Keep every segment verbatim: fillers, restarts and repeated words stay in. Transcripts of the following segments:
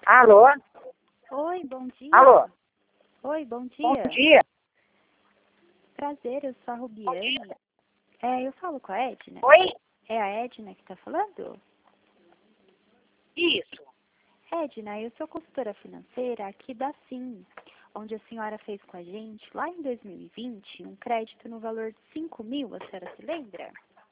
Alô? Oi, bom dia. Alô? Oi, bom dia. Bom dia. Prazer, eu sou a Rubiane. É, eu falo com a Edna. Oi? É a Edna que está falando? Isso. Edna, eu sou consultora financeira aqui da Sim, onde a senhora fez com a gente, lá em dois mil e vinte, um crédito no valor de cinco mil, a senhora se lembra?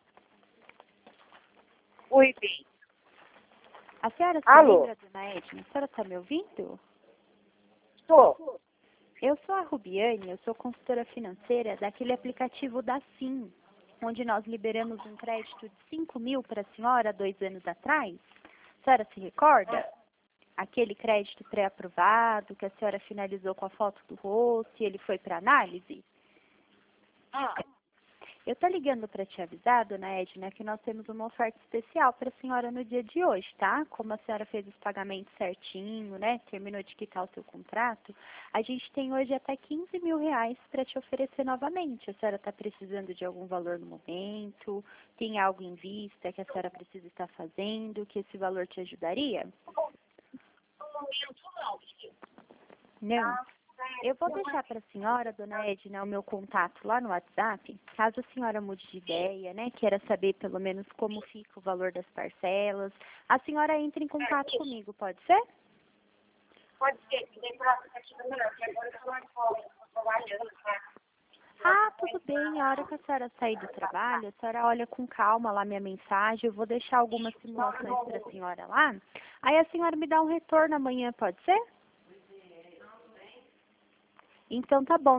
Oi, bem. A senhora se Alô? lembra, dona Edna? A senhora está me ouvindo? Estou. Eu sou a Rubiane, eu sou consultora financeira daquele aplicativo da Sim, onde nós liberamos um crédito de cinco mil para a senhora dois anos atrás. A senhora se recorda? Aquele crédito pré-aprovado que a senhora finalizou com a foto do rosto e ele foi para análise? Ah, Eu estou ligando para te avisar, dona Edna, que nós temos uma oferta especial para a senhora no dia de hoje, tá? Como a senhora fez os pagamentos certinho, né? Terminou de quitar o seu contrato, a gente tem hoje até quinze mil reais para te oferecer novamente. A senhora está precisando de algum valor no momento? Tem algo em vista que a senhora precisa estar fazendo, que esse valor te ajudaria? no momento não, filho. Não? Eu vou deixar para a senhora, dona Edna, o meu contato lá no WhatsApp, caso a senhora mude de ideia, né, queira saber pelo menos como fica o valor das parcelas, a senhora entra em contato comigo, pode ser? Pode ser, que vem para aplicativo melhor, porque agora eu estou na escola, estou trabalhando, tá? Ah, tudo bem, a hora que a senhora sair do trabalho, a senhora olha com calma lá minha mensagem, eu vou deixar algumas simulações para a senhora lá, aí a senhora me dá um retorno amanhã, pode ser? Então tá bom.